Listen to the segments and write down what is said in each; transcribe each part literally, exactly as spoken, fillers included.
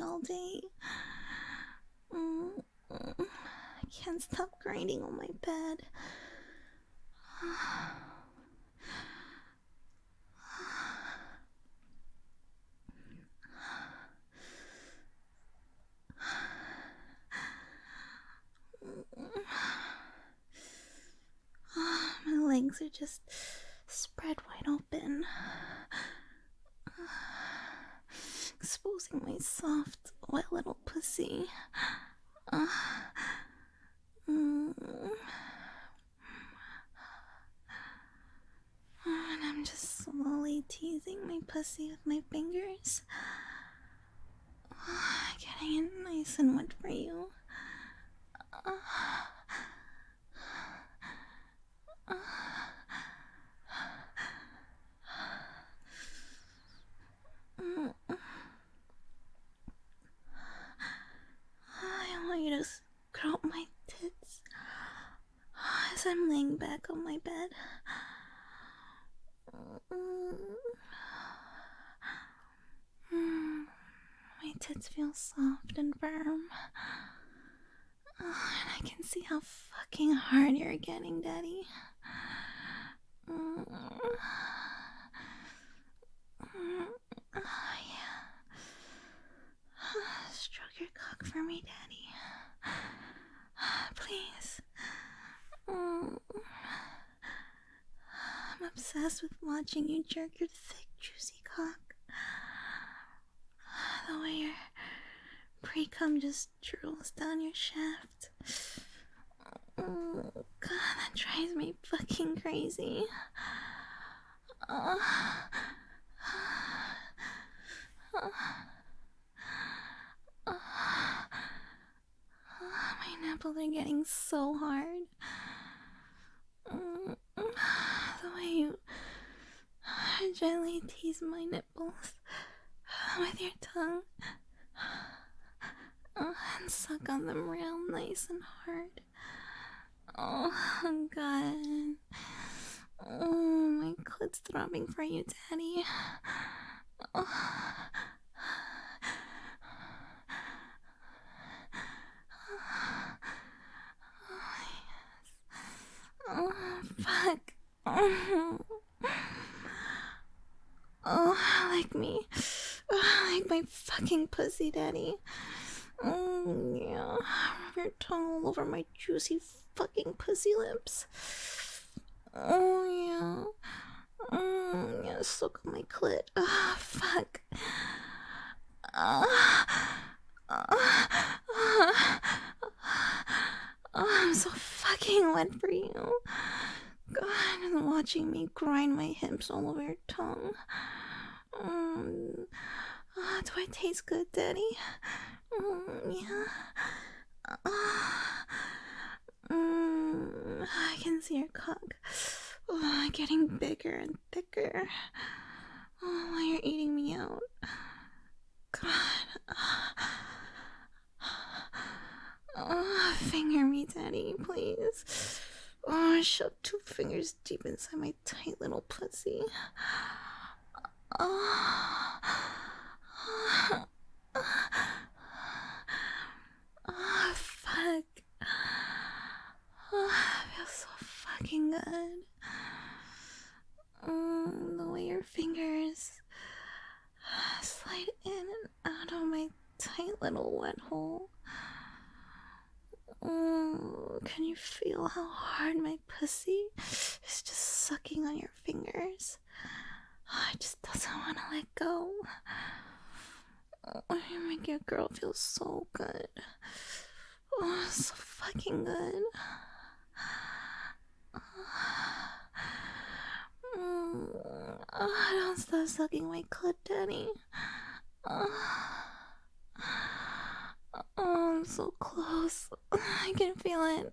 all day. Mm, mm, I can't stop grinding on my bed. My legs are just spread wide open, exposing my soft, wet little pussy. Uh, mm, and I'm just slowly teasing my pussy with my fingers, getting it nice and wet for you. Uh, uh, mm, I want you to scrub my tits as I'm laying back on my bed. Mm, my tits feel soft and firm. Oh, and I can see how fucking hard you're getting, Daddy. Mm. Mm. Oh, yeah. Stroke your cock for me, Daddy. Please. Mm. I'm obsessed with watching you jerk your thick, juicy cock. The way your pre-cum just drools down your shaft. Oh, God, that drives me fucking crazy. Uh, uh, uh, my nipples are getting so hard. Mm, the way you gently tease my nipples with your tongue. Oh, and suck on them real nice and hard. Oh, God. Oh, my clit's throbbing for you, Daddy. Oh. Oh, fuck. Oh, oh, like me. Oh, like my fucking pussy, Daddy. Oh, yeah. Rub your tongue all over my juicy fucking pussy lips. Oh, yeah. Oh, yeah, suck on my clit. Oh, fuck. Oh, oh, oh, I'm so fucking wet for you. God, and watching me grind my hips all over your tongue. Mm. Oh, do I taste good, Daddy? Mm, yeah. Oh. Mm, I can see your cock oh, getting bigger and thicker oh, while you're eating me out. God. Oh, finger me, Daddy, please. Oh, shove two fingers deep inside my tight little pussy. Oh, oh fuck. Oh, that feels so fucking good. Mm, the way your fingers slide in and out of my tight little wet hole. Mm, can you feel how hard my pussy is just sucking on your fingers? Oh, it just doesn't want to let go. Oh, you make your girl feel so good. Oh, so fucking good. Mm, oh, don't stop sucking my clit, Daddy. Oh, oh, I'm so close. I can feel it.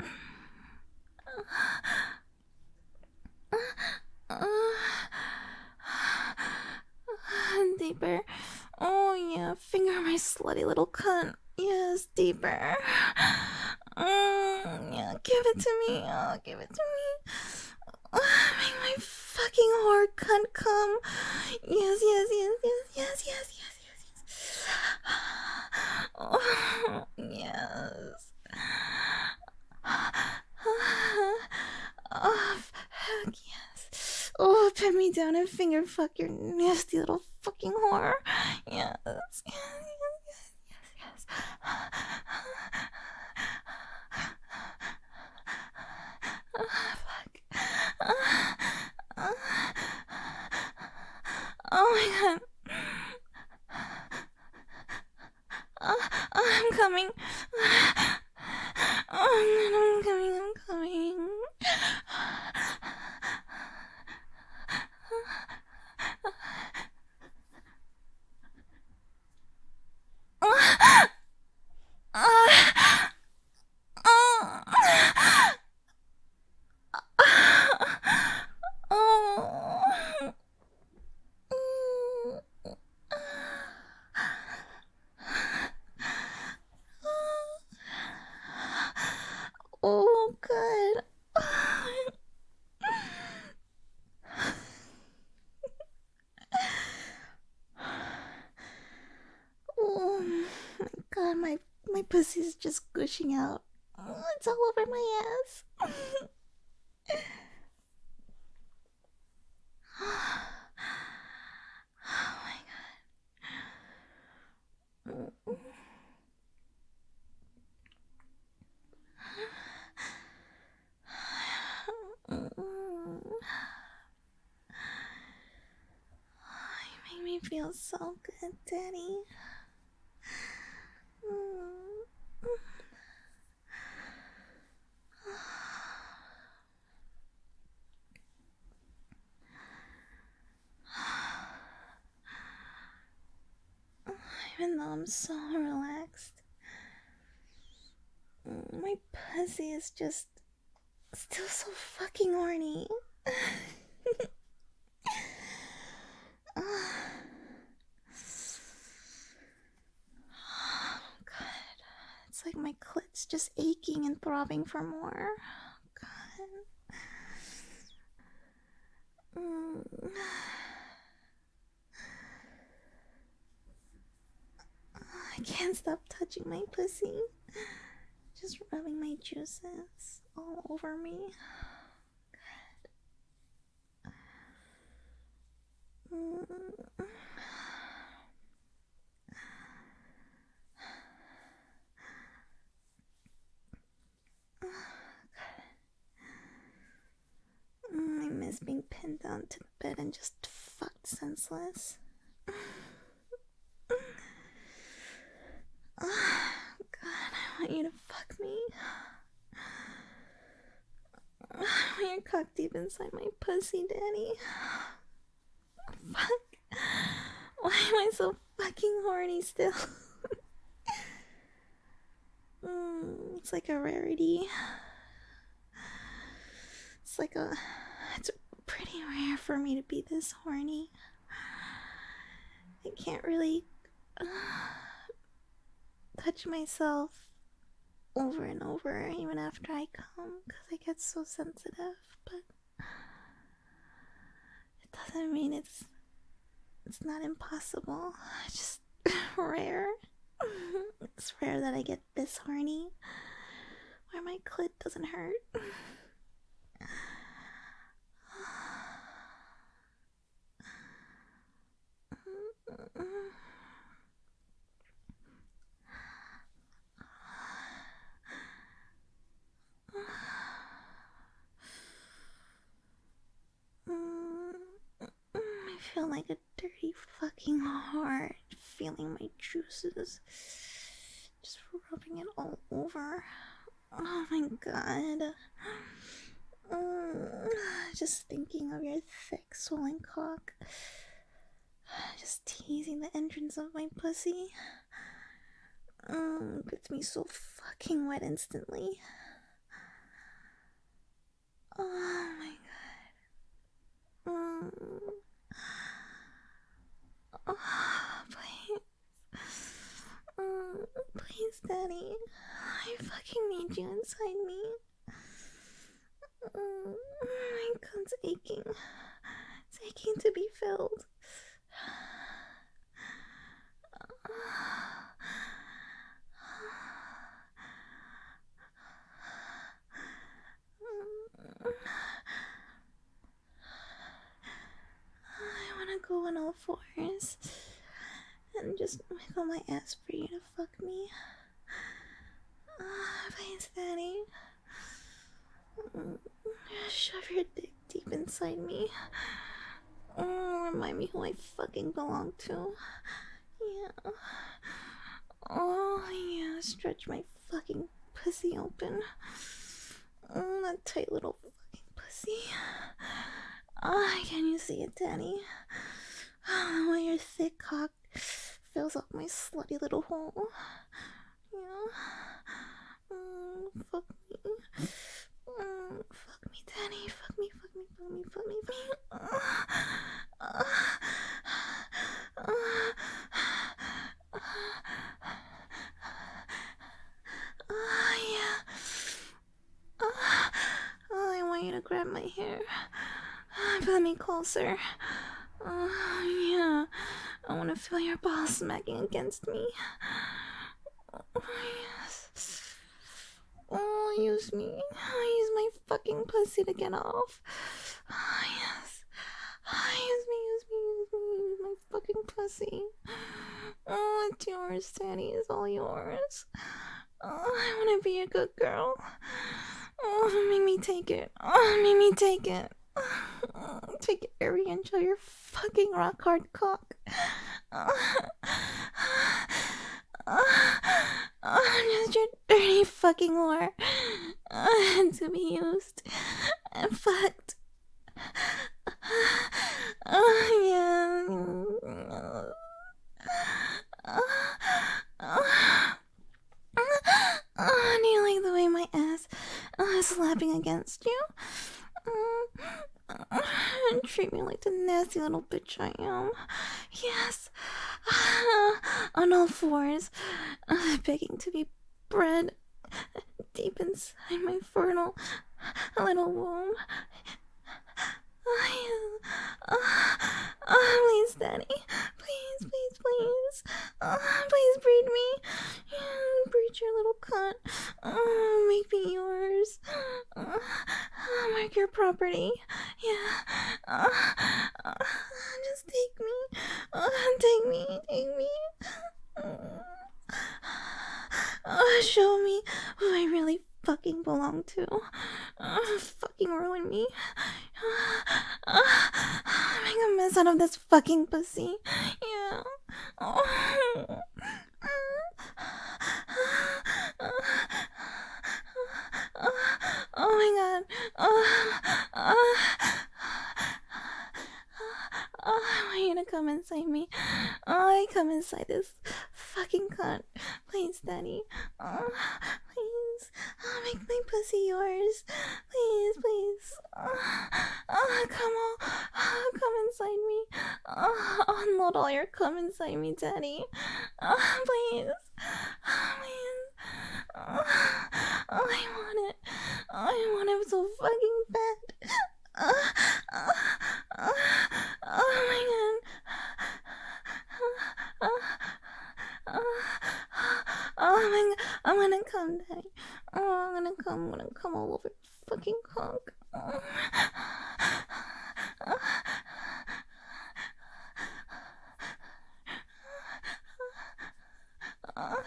Deeper. Oh, yeah. Finger my slutty little cunt. Yes, deeper. Mm, yeah, give it to me. Oh, give it to me. Oh, make my fucking whore cunt come. Yes, yes, yes, yes, yes, yes, yes, yes, yes. Yes. Oh, fuck yes. Oh, pin me down and finger fuck your nasty little fucking whore. Yes. Yes, yes, yes, yes. Oh, fuck. Oh my god. Oh, I'm coming. Oh, I'm coming, I'm coming. Oh, good. Oh my god, my my pussy's just gushing out. Oh, it's all over my ass. Oh my god. You make me feel so good, Daddy. Even though I'm so relaxed, my pussy is just still so fucking horny. Oh, God. It's like my clit's just aching and throbbing for more. God. Mm. I can't stop touching my pussy. Just rubbing my juices all over me. God. Mm. I miss being pinned down to the bed and just fucked senseless. Oh, God, I want you to fuck me. I want your cock deep inside my pussy, Daddy. Fuck. Why am I so fucking horny still? mm, it's like a rarity. It's like a. It's pretty rare for me to be this horny. I can't really uh, touch myself over and over even after I come because I get so sensitive, but it doesn't mean it's it's not impossible. It's just rare. It's rare that I get this horny where my clit doesn't hurt. I feel like a dirty fucking heart feeling my juices, just rubbing it all over. Oh my god. Mm, just thinking of your thick, swollen cock. Just teasing the entrance of my pussy. Mm, gets me so fucking wet instantly. Oh my god. Mm. Oh, please. Mm, please, Daddy. I fucking need you inside me. Mm, my cun's aching. It's aching to be filled. fours and just wiggle my ass for you to fuck me. Uh, please, Daddy. Mm, shove your dick deep inside me. Oh, remind me who I fucking belong to. Yeah. Oh, yeah. Stretch my fucking pussy open. Oh, that tight little fucking pussy. Ah, can you see it, Daddy? Oh, why your thick cock fills up my slutty little hole. Yeah. Mm, fuck me. Mm, fuck me, Daddy. Fuck me, fuck me, fuck me, fuck me, fuck me. Uh, uh, uh, uh, yeah. Uh, oh, I want you to grab my hair. Pull me closer. Oh, yeah. I want to feel your balls smacking against me. Oh, yes. Oh, use me. Use my fucking pussy to get off. Oh, yes. Oh, use me, use me, use me. Use my fucking pussy. Oh, it's yours, Daddy. It's all yours. Oh, I want to be a good girl. Oh, make me take it. Oh, make me take it. Oh, take every inch of your fucking rock hard cock. Oh, oh, I'm just your dirty fucking whore. Oh, to be used and fucked. Oh, yeah. Oh, oh. Oh, do you like the way my ass uh, is slapping against you? Mm, treat me like the nasty little bitch I am. Yes. On all fours, uh, begging to be bred deep inside my fertile little womb. Oh, oh, oh, please, Daddy. Please, please, please. Oh, please breed me. Yeah, breed your little cunt. Oh, make me yours. Oh, mark your property. Yeah. Oh, oh, just take me. Oh, take me. Take me. Oh, show me who I really fucking belong to. Oh, fucking ruin me. Oh, make a mess out of this fucking pussy. Yeah. Oh, oh my god. Oh, oh. Oh, I want you to come inside me. Oh, I come inside this fucking cunt. Please, Daddy. Oh, please. Oh, make my pussy yours. Please, please. Oh, oh come on. Oh, come inside me. Oh, unload all your cum inside me, Daddy. Oh, please. Oh, please. Oh, oh, I want it. Oh, I want it so fucking bad. Oh, oh, oh, oh my god. Oh, oh, oh my god. I'm gonna come, Daddy. Oh, I'm gonna come. I'm gonna come all over your fucking cock. Oh. Oh.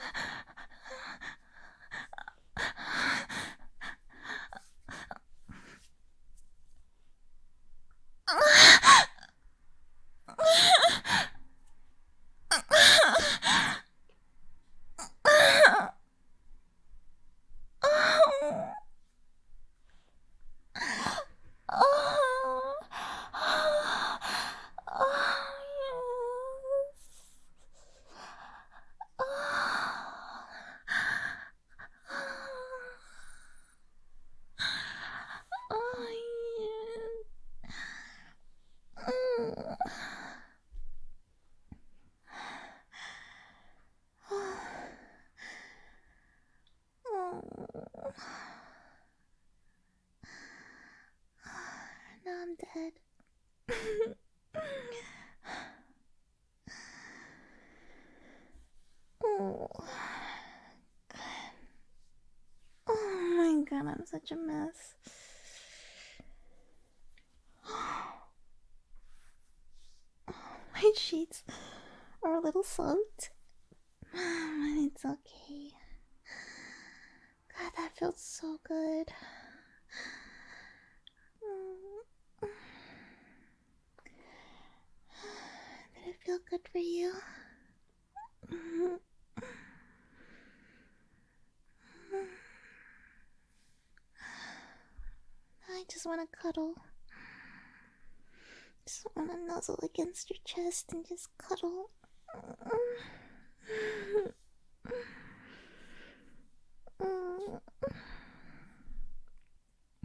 Now I'm dead. Oh. God. Oh my god, I'm such a mess. Why'd she sheets are a little soaked. But it's okay. God, that feels so good. Did it feel good for you? I just want to cuddle. Just want to nuzzle against your chest and just cuddle.